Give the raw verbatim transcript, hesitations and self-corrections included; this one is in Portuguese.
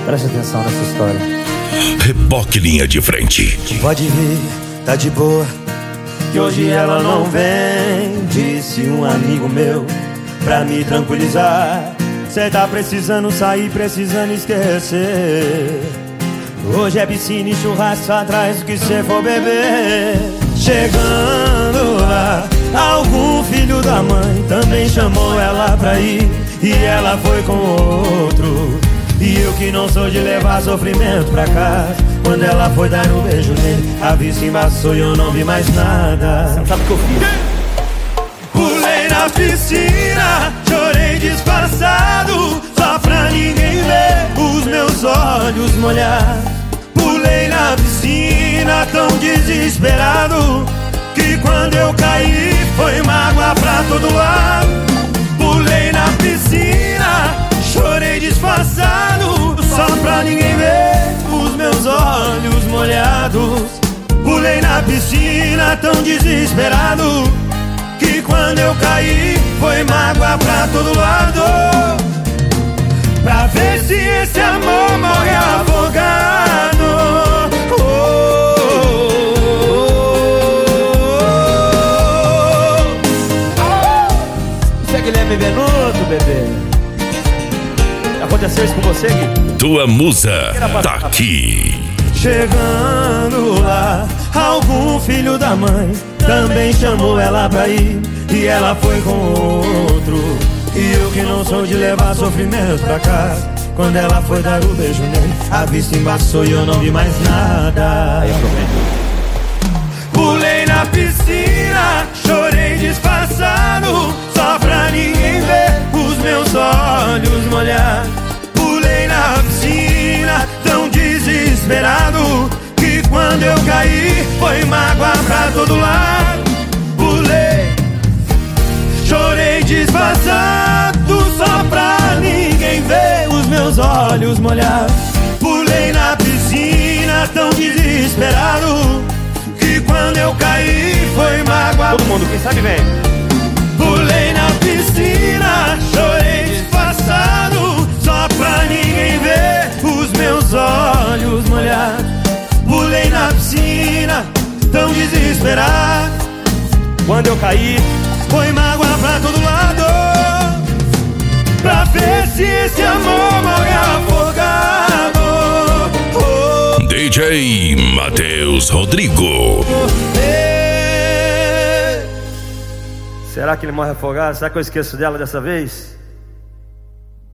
Preste atenção nessa história. Reboque Linha de Frente. Pode vir, tá de boa, que hoje ela não vem. Disse um amigo meu pra me tranquilizar. Cê tá precisando sair, precisando esquecer. Hoje é piscina e churrasco atrás do que cê for beber. Chegando lá, algum filho da mãe também chamou ela pra ir, e ela foi com outro. E eu que não sou de levar sofrimento pra casa, quando ela foi dar um beijo nele, a vista embaçou e eu não vi mais nada. Você não sabe o que eu fiz? Pulei na piscina, chorei disfarçado, só pra ninguém ver os meus olhos molhar. Pulei na piscina tão desesperado, que quando eu caí foi mágoa pra todo lado. Pulei na piscina, chorei disfarçado, só pra ninguém ver os meus olhos molhados. Pulei na piscina tão desesperado, que quando eu caí foi mágoa pra todo lado. Pra ver se esse amor morre afogado. Oh, oh, oh. Isso é Guilherme Benuto, bebê. Aconteceu isso com você, Gui? Tua musa tá aqui. Chegando lá, algum filho da mãe também chamou ela pra ir, e ela foi com outro. E eu que não sou de levar sofrimento pra casa, quando ela foi dar o beijo nele, a vista embaçou e eu não vi mais nada. Aí, Pulei na piscina, chorei disfarçado, só pra ninguém ver os meus olhos molhar. Pulei na piscina tão desesperado, que quando eu caí foi mágoa pra todo lado. Pulei, chorei disfarçado, só pra ninguém ver os meus olhos molhados. Pulei na piscina tão desesperado, que quando eu caí foi mágoa. Todo mundo, quem sabe vem. Pulei na piscina, chorei disfarçado, só pra ninguém ver os meus olhos molhados. Pulei na piscina tão desesperado, Quando eu caí, foi mágoa pra todo lado. Pra ver se esse amor morre afogado. Oh, D J Matheus Rodrigo. eh. será que ele morre afogado? Será que eu esqueço dela dessa vez?